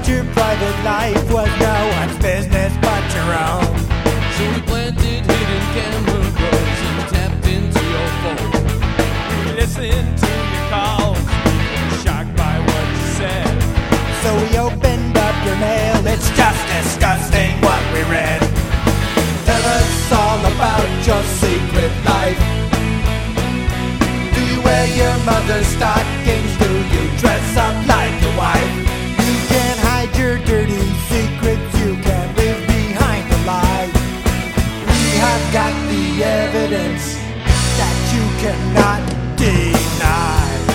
your private life was no one's business but your own. So we planted hidden camera rows and tapped into your phone. We listened to your calls, shocked by what you said. So we opened up your mail, it's just disgusting what we read. Tell us all about your secret life. Do you wear your mother's stockings? Do you dress up like your wife? You can't hide your dirty secrets, you can't live behind the lie. We have got the evidence that you cannot deny.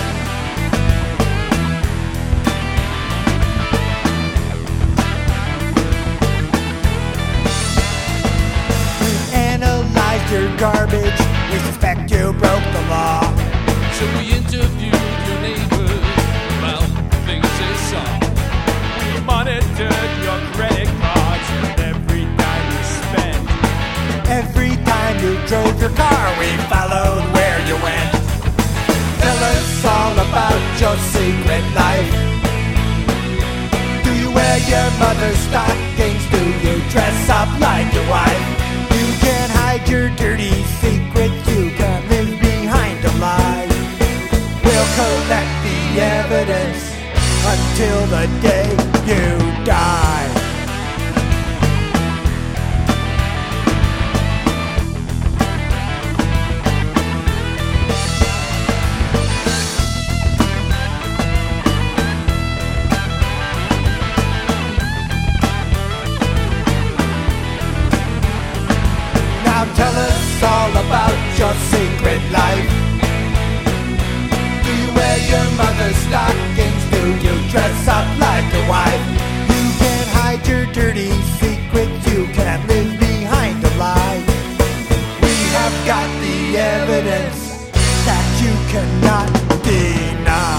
Your garbage, we suspect you broke the law. So we interviewed your neighbors about things they saw. We monitored your credit cards and every dime you spent. Every time you drove your car, we followed where you went. Tell us all about your secret life. Do you wear your mother's stockings? Do you dress up like your wife? You can't hide your dirty secrets, you can't live behind a lie. We'll collect the evidence until the day you die. Tell us all about your secret life. Do you wear your mother's stockings? Do you dress up like your wife? You can't hide your dirty secrets, you can't live behind a lie. We have got the evidence that you cannot deny.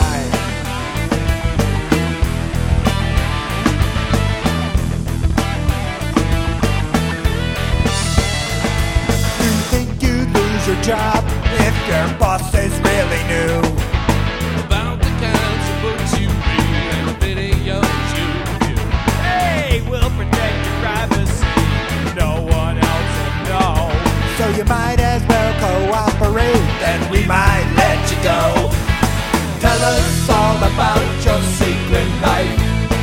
Your job if your bosses really knew About the kinds of books you read and the videos you view. Hey, we'll protect your privacy, no one else will know. So you might as well cooperate, then we might let you go. Tell us all about your secret life.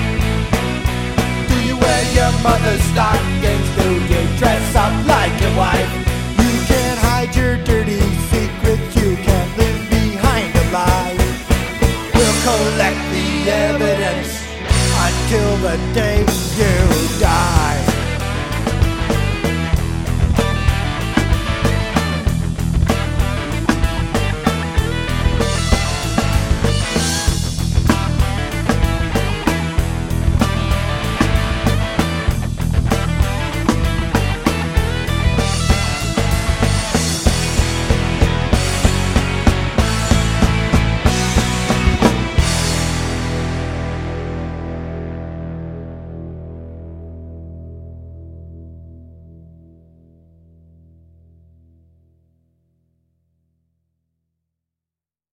Do you wear your mother's stockings? Do you dress up like your wife? Your dirty secrets, you can't live behind a lie. We'll collect the evidence until the day you die.